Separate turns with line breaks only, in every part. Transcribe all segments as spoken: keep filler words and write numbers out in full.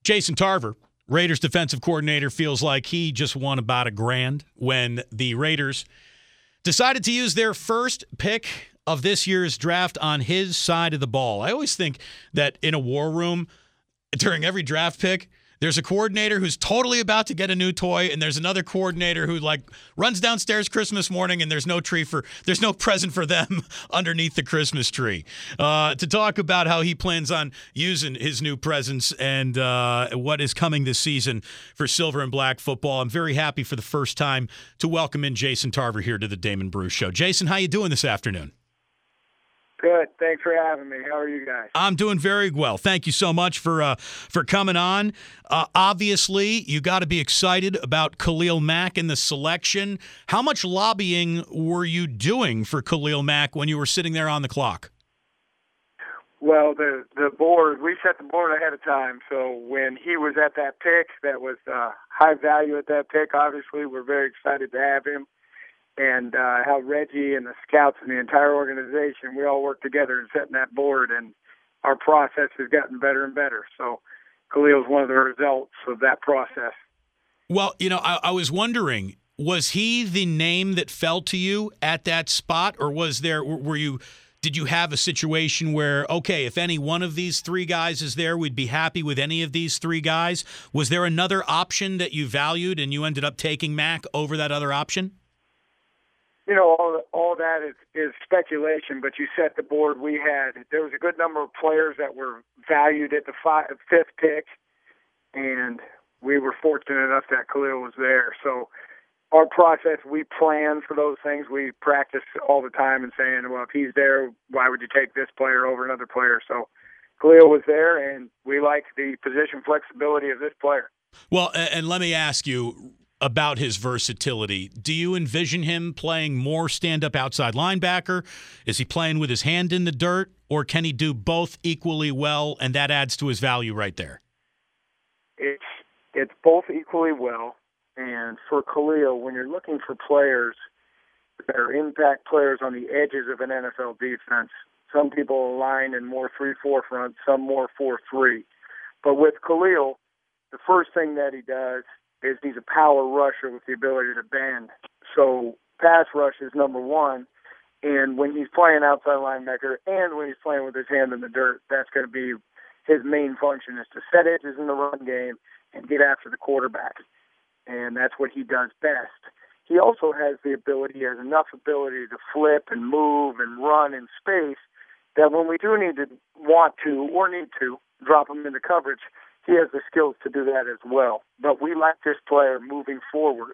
Jason Tarver, Raiders defensive coordinator, feels like he just won about a grand when the Raiders decided to use their first pick of this year's draft on his side of the ball. I always think that in a war room, during every draft pick, there's a coordinator who's totally about to get a new toy, and there's another coordinator who like runs downstairs Christmas morning, and there's no tree for, there's no present for them underneath the Christmas tree. Uh, to talk about how he plans on using his new presents and uh, what is coming this season for Silver and Black football, I'm very happy for the first time to welcome in Jason Tarver here to the Damon Bruce Show. Jason, how you doing this afternoon?
Good. Thanks for having me. How are you guys?
I'm doing very well. Thank you so much for uh, for coming on. Uh, obviously, you got to be excited about Khalil Mack and the selection. How much lobbying were you doing for Khalil Mack when you were sitting there on the clock?
Well, the the board, we set the board ahead of time. So when he was at that pick, that was uh, high value at that pick. Obviously, we're very excited to have him. And uh, how Reggie and the scouts and the entire organization, we all work together in setting that board, and our process has gotten better and better. So Khalil is one of the results of that process.
Well, you know, I, I was wondering, was he the name that fell to you at that spot, or was there, were you, did you have a situation where, okay, if any one of these three guys is there, we'd be happy with any of these three guys? Was there another option that you valued and you ended up taking Mack over that other option?
You know, all all that is, is speculation, but you set the board. We had, there was a good number of players that were valued at the five, fifth pick, and we were fortunate enough that Khalil was there. So our process, we plan for those things. We practice all the time and saying, well, if he's there, why would you take this player over another player? So Khalil was there, and we like the position flexibility of this player.
Well, and let me ask you about his versatility. Do you envision him playing more stand-up outside linebacker? Is he playing with his hand in the dirt? Or can he do both equally well, and that adds to his value right there?
It's, it's both equally well. And for Khalil, when you're looking for players that are impact players on the edges of an N F L defense, some people align in more three four front, some more four three. But with Khalil, the first thing that he does is he's a power rusher with the ability to bend. So pass rush is number one, and when he's playing outside linebacker and when he's playing with his hand in the dirt, that's going to be his main function, is to set edges in the run game and get after the quarterback. And that's what he does best. He also has the ability, he has enough ability to flip and move and run in space that when we do need to want to or need to drop him into coverage, he has the skills to do that as well. But we like this player moving forward.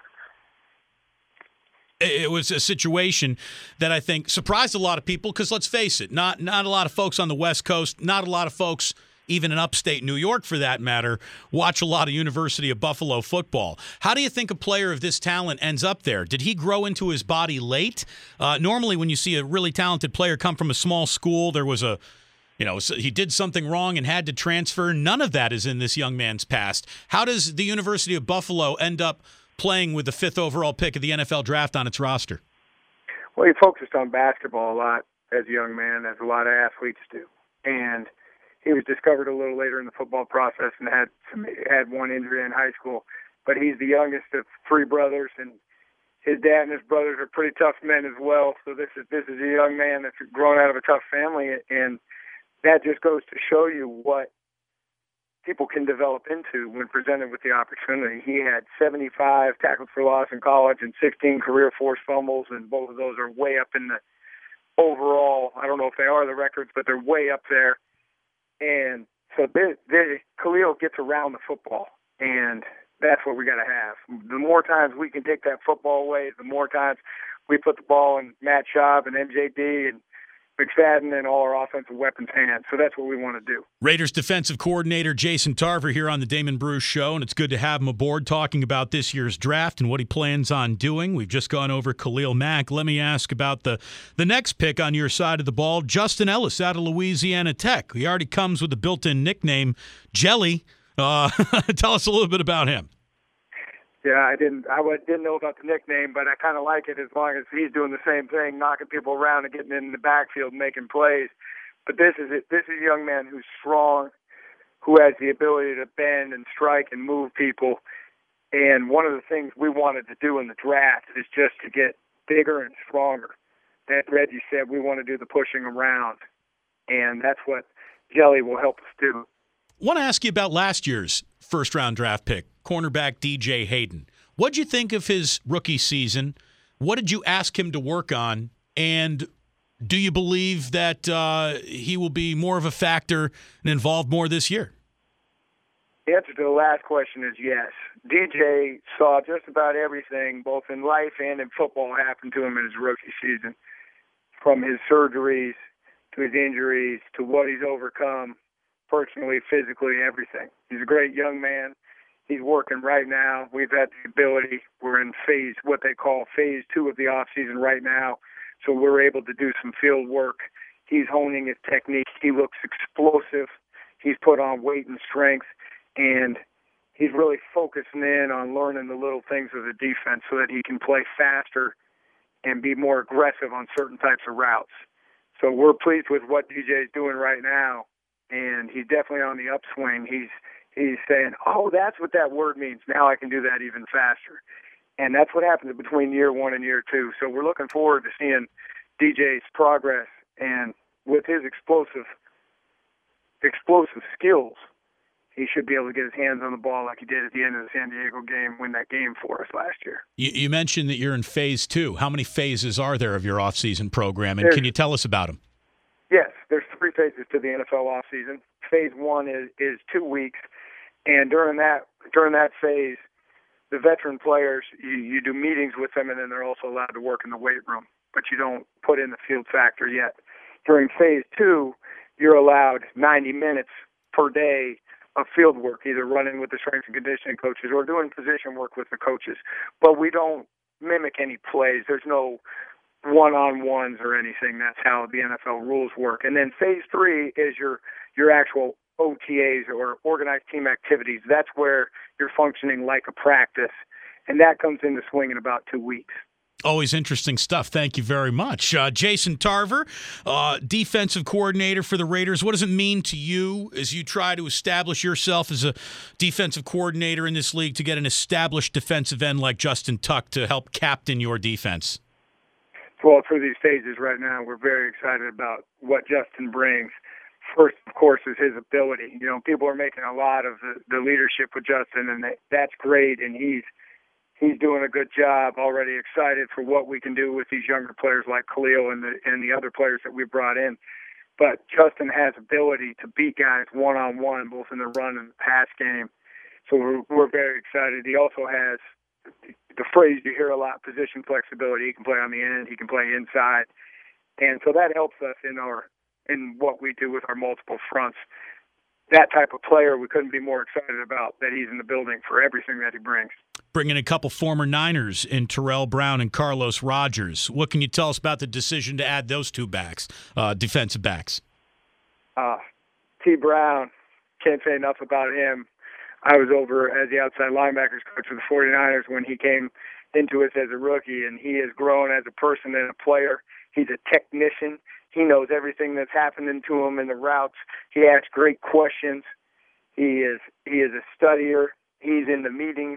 It was a situation that I think surprised a lot of people because, let's face it, not not a lot of folks on the West Coast, not a lot of folks even in upstate New York for that matter, watch a lot of University of Buffalo football. How do you think a player of this talent ends up there? Did he grow into his body late? Uh, normally when you see a really talented player come from a small school, there was a You know, so he did something wrong and had to transfer. None of that is in this young man's past. How does the University of Buffalo end up playing with the fifth overall pick of the N F L draft on its roster?
Well, he focused on basketball a lot as a young man, as a lot of athletes do. And he was discovered a little later in the football process and had some, had one injury in high school. But he's the youngest of three brothers, and his dad and his brothers are pretty tough men as well. So this is this is a young man that's grown out of a tough family, and that just goes to show you what people can develop into when presented with the opportunity. He had seventy-five tackles for loss in college and sixteen career forced fumbles, and both of those are way up in the overall. I don't know if they are the records, but they're way up there. And so this, this, Khalil gets around the football, and that's what we got to have. The more times we can take that football away, the more times we put the ball in Matt Schaub and M J D and McFadden and all our offensive weapons' hands. So that's what we want to do.
Raiders defensive coordinator Jason Tarver here on the Damon Bruce Show, and it's good to have him aboard talking about this year's draft and what he plans on doing. We've just gone over Khalil Mack. Let me ask about the, the next pick on your side of the ball, Justin Ellis out of Louisiana Tech. He already comes with a built-in nickname, Jelly. Uh, tell us a little bit about him.
Yeah, I didn't. I didn't know about the nickname, but I kind of like it as long as he's doing the same thing, knocking people around and getting in the backfield, making plays. But this is it. This is a young man who's strong, who has the ability to bend and strike and move people. And one of the things we wanted to do in the draft is just to get bigger and stronger. As Reggie said, we want to do the pushing around, and that's what Jelly will help us do.
I want to ask you about last year's first-round draft pick, cornerback D J Hayden. What did you think of his rookie season? What did you ask him to work on? And do you believe that uh, he will be more of a factor and involved more this year?
The answer to the last question is yes. D J saw just about everything, both in life and in football, happen to him in his rookie season, from his surgeries to his injuries to what he's overcome personally, physically, everything. He's a great young man. He's working right now. We've had the ability. We're in phase, what they call phase two of the off season right now, so we're able to do some field work. He's honing his technique. He looks explosive. He's put on weight and strength, and he's really focusing in on learning the little things of the defense so that he can play faster and be more aggressive on certain types of routes. So we're pleased with what D J is doing right now, and he's definitely on the upswing. He's he's saying, oh, that's what that word means. Now I can do that even faster. And that's what happens between year one and year two. So we're looking forward to seeing D J's progress, and with his explosive explosive skills, he should be able to get his hands on the ball like he did at the end of the San Diego game, win that game for us last year.
You, you mentioned that you're in phase two. How many phases are there of your off-season program, and
there's,
can you tell us about them?
Yes, there's three phases to the N F L off-season. Phase one is, is two weeks, and during that during that phase, the veteran players, you, you do meetings with them, and then they're also allowed to work in the weight room, but you don't put in the field factor yet. During phase two, you're allowed ninety minutes per day of field work, either running with the strength and conditioning coaches or doing position work with the coaches. But we don't mimic any plays. There's no one-on-ones or anything. That's how the N F L rules work. And then phase three is your your actual O T As, or organized team activities. That's where you're functioning like a practice, and that comes into swing in about two weeks.
Always interesting stuff. Thank you very much. Uh, Jason Tarver, uh, defensive coordinator for the Raiders. What does it mean to you as you try to establish yourself as a defensive coordinator in this league to get an established defensive end like Justin Tuck to help captain your defense?
Well, through these phases right now, we're very excited about what Justin brings. First, of course, is his ability. You know, people are making a lot of the, the leadership with Justin, and they, that's great, and he's He's doing a good job. Already excited for what we can do with these younger players like Khalil and the and the other players that we brought in. But Justin has ability to beat guys one-on-one, both in the run and the pass game. So we're, we're very excited. He also has the phrase you hear a lot, position flexibility. He can play on the end. He can play inside. And so that helps us in our in what we do with our multiple fronts. That type of player, we couldn't be more excited about that he's in the building for everything that he brings.
Bringing a couple former Niners in Terrell Brown and Carlos Rogers. What can you tell us about the decision to add those two backs, uh, defensive backs?
Uh, T. Brown, can't say enough about him. I was over as the outside linebackers coach for the 49ers when he came into us as a rookie, and he has grown as a person and a player. He's a technician. He knows everything that's happening to him in the routes. He asks great questions. He is he is a studier. He's in the meetings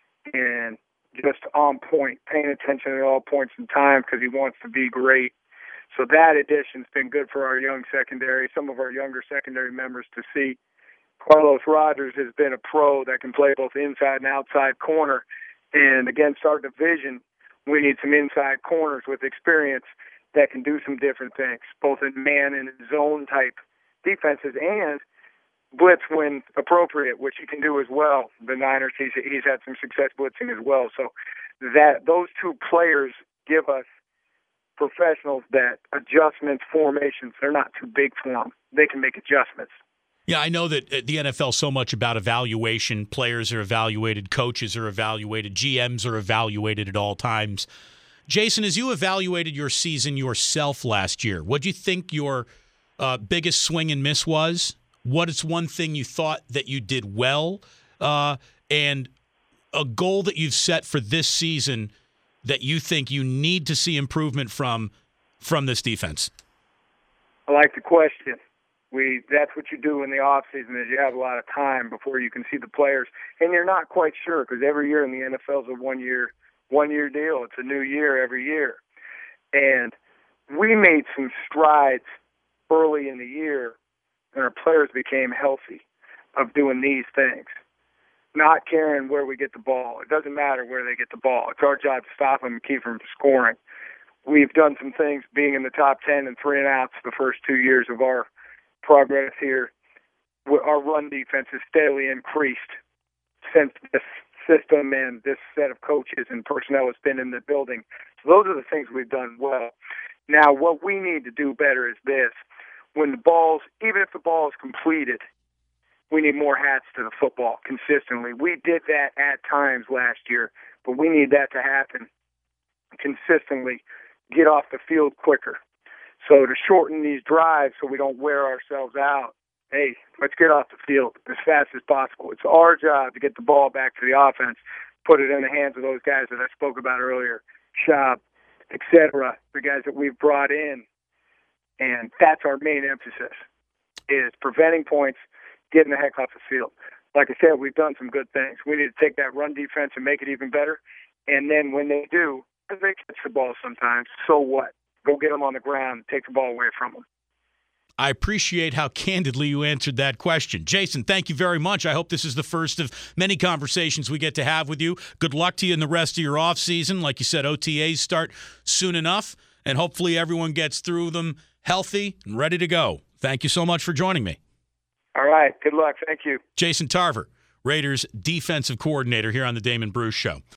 and just on point, paying attention at all points in time because he wants to be great. So that addition's been good for our young secondary, some of our younger secondary members to see. Carlos Rogers has been a pro that can play both inside and outside corner. And against our division, we need some inside corners with experience that can do some different things, both in man and zone type defenses and blitz when appropriate, which he can do as well. The Niners, he's, he's had some success blitzing as well. So that those two players give us professionals that adjustments, formations, they're not too big for them. They can make adjustments.
Yeah, I know that the N F L is so much about evaluation. Players are evaluated, coaches are evaluated, G Ms are evaluated at all times. Jason, as you evaluated your season yourself last year, what do you think your uh, biggest swing and miss was? What is one thing you thought that you did well, uh, and a goal that you've set for this season that you think you need to see improvement from from this defense?
I like the question. We that's what you do in the off season is you have a lot of time before you can see the players, and you're not quite sure because every year in the N F L is a one year one year deal. It's a new year every year, and we made some strides early in the year, and our players became healthy of doing these things, not caring where we get the ball. It doesn't matter where they get the ball. It's our job to stop them and keep them from scoring. We've done some things being in the top ten and three and outs the first two years of our progress here. Our run defense has steadily increased since this system and this set of coaches and personnel has been in the building. So those are the things we've done well. Now, what we need to do better is this. When the ball's, even if the ball is completed, we need more hats to the football consistently. We did that at times last year, but we need that to happen consistently. Get off the field quicker. So to shorten these drives so we don't wear ourselves out, hey, let's get off the field as fast as possible. It's our job to get the ball back to the offense, put it in the hands of those guys that I spoke about earlier, Schaub, et cetera, the guys that we've brought in. And that's our main emphasis, is preventing points, getting the heck off the field. Like I said, we've done some good things. We need to take that run defense and make it even better. And then when they do, because they catch the ball sometimes, so what? Go get them on the ground and take the ball away from them.
I appreciate how candidly you answered that question. Jason, thank you very much. I hope this is the first of many conversations we get to have with you. Good luck to you in the rest of your offseason. Like you said, O T As start soon enough, and hopefully everyone gets through them healthy and ready to go. Thank you so much for joining me.
All right. Good luck. Thank you.
Jason Tarver, Raiders defensive coordinator here on the Damon Bruce Show.